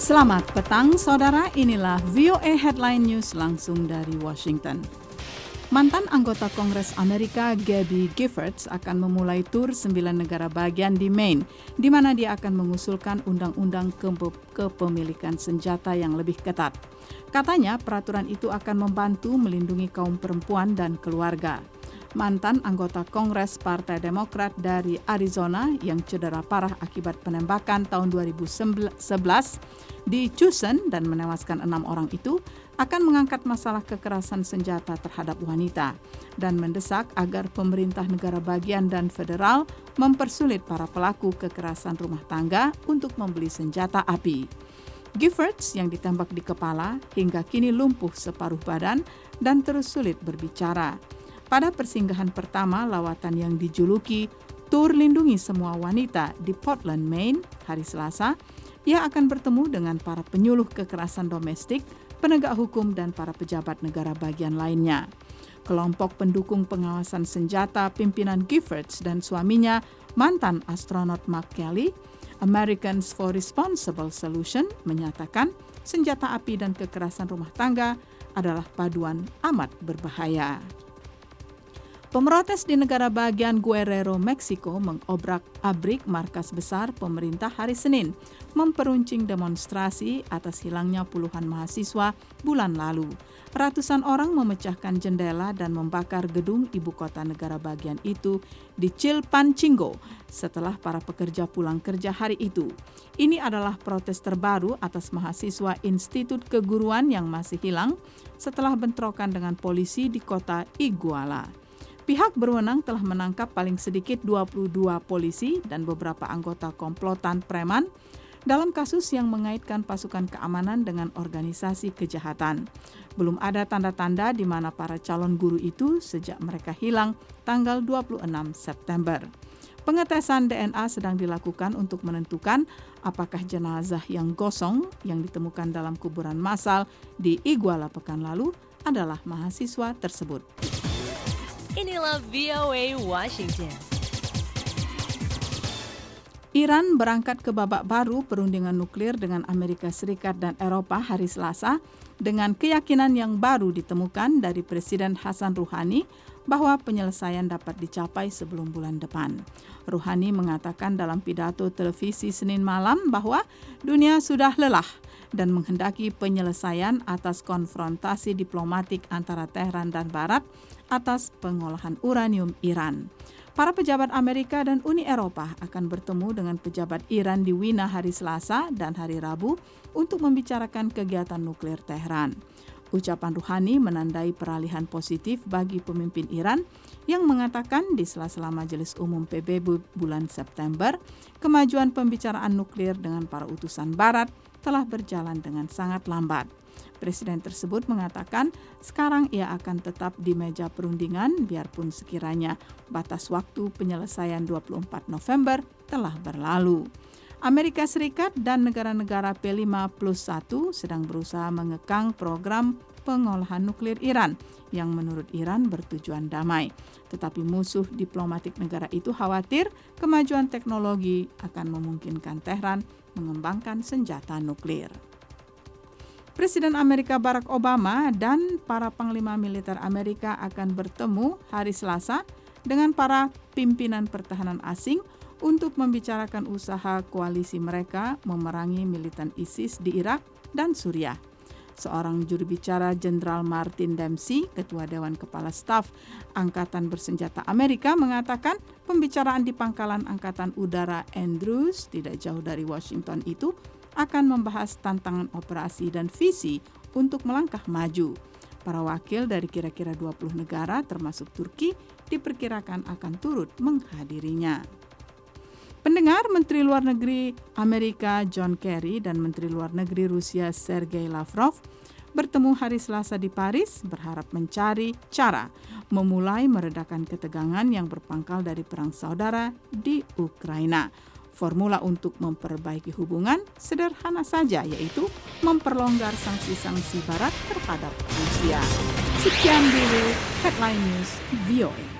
Selamat petang, saudara. Inilah VOA Headline News langsung dari Washington. Mantan anggota Kongres Amerika Gabby Giffords akan memulai tur 9 negara bagian di Maine, di mana dia akan mengusulkan undang-undang kepemilikan senjata yang lebih ketat. Katanya peraturan itu akan membantu melindungi kaum perempuan dan keluarga. Mantan anggota Kongres Partai Demokrat dari Arizona yang cedera parah akibat penembakan tahun 2011 di Tucson dan menewaskan 6 orang itu akan mengangkat masalah kekerasan senjata terhadap wanita dan mendesak agar pemerintah negara bagian dan federal mempersulit para pelaku kekerasan rumah tangga untuk membeli senjata api. Giffords yang ditembak di kepala hingga kini lumpuh separuh badan dan terus sulit berbicara. Pada persinggahan pertama lawatan yang dijuluki Tur Lindungi Semua Wanita di Portland, Maine, hari Selasa, ia akan bertemu dengan para penyuluh kekerasan domestik, penegak hukum, dan para pejabat negara bagian lainnya. Kelompok pendukung pengawasan senjata pimpinan Giffords dan suaminya, mantan astronot Mark Kelly, Americans for Responsible Solution, menyatakan senjata api dan kekerasan rumah tangga adalah paduan amat berbahaya. Pemrotes di negara bagian Guerrero, Meksiko mengobrak-abrik markas besar pemerintah hari Senin, memperuncing demonstrasi atas hilangnya puluhan mahasiswa bulan lalu. Ratusan orang memecahkan jendela dan membakar gedung ibu kota negara bagian itu di Chilpancingo setelah para pekerja pulang kerja hari itu. Ini adalah protes terbaru atas mahasiswa Institut Keguruan yang masih hilang setelah bentrokan dengan polisi di kota Iguala. Pihak berwenang telah menangkap paling sedikit 22 polisi dan beberapa anggota komplotan preman dalam kasus yang mengaitkan pasukan keamanan dengan organisasi kejahatan. Belum ada tanda-tanda di mana para calon guru itu sejak mereka hilang tanggal 26 September. Pengetesan DNA sedang dilakukan untuk menentukan apakah jenazah yang gosong yang ditemukan dalam kuburan massal di Iguala pekan lalu adalah mahasiswa tersebut. Inilah VOA Washington. Iran berangkat ke babak baru perundingan nuklir dengan Amerika Serikat dan Eropa hari Selasa dengan keyakinan yang baru ditemukan dari Presiden Hassan Rouhani bahwa penyelesaian dapat dicapai sebelum bulan depan. Rouhani mengatakan dalam pidato televisi Senin malam bahwa dunia sudah lelah dan menghendaki penyelesaian atas konfrontasi diplomatik antara Teheran dan Barat atas pengolahan uranium Iran. Para pejabat Amerika dan Uni Eropa akan bertemu dengan pejabat Iran di Wina hari Selasa dan hari Rabu untuk membicarakan kegiatan nuklir Teheran. Ucapan Rouhani menandai peralihan positif bagi pemimpin Iran yang mengatakan di sela-sela Majelis Umum PBB bulan September, kemajuan pembicaraan nuklir dengan para utusan Barat telah berjalan dengan sangat lambat. Presiden tersebut mengatakan sekarang ia akan tetap di meja perundingan biarpun sekiranya batas waktu penyelesaian 24 November telah berlalu. Amerika Serikat dan negara-negara P5+1 sedang berusaha mengekang program pengolahan nuklir Iran yang menurut Iran bertujuan damai. Tetapi musuh diplomatik negara itu khawatir kemajuan teknologi akan memungkinkan Teheran mengembangkan senjata nuklir. Presiden Amerika Barack Obama dan para panglima militer Amerika akan bertemu hari Selasa dengan para pimpinan pertahanan asing untuk membicarakan usaha koalisi mereka memerangi militan ISIS di Irak dan Suriah. Seorang juru bicara Jenderal Martin Dempsey, Ketua Dewan Kepala Staf Angkatan Bersenjata Amerika, mengatakan pembicaraan di pangkalan Angkatan Udara Andrews tidak jauh dari Washington itu akan membahas tantangan operasi dan visi untuk melangkah maju. Para wakil dari kira-kira 20 negara termasuk Turki diperkirakan akan turut menghadirinya. Pendengar, Menteri Luar Negeri Amerika John Kerry dan Menteri Luar Negeri Rusia Sergei Lavrov bertemu hari Selasa di Paris berharap mencari cara memulai meredakan ketegangan yang berpangkal dari perang saudara di Ukraina. Formula untuk memperbaiki hubungan sederhana saja, yaitu memperlonggar sanksi-sanksi Barat terhadap Rusia. Sekian dulu Headline News VOA.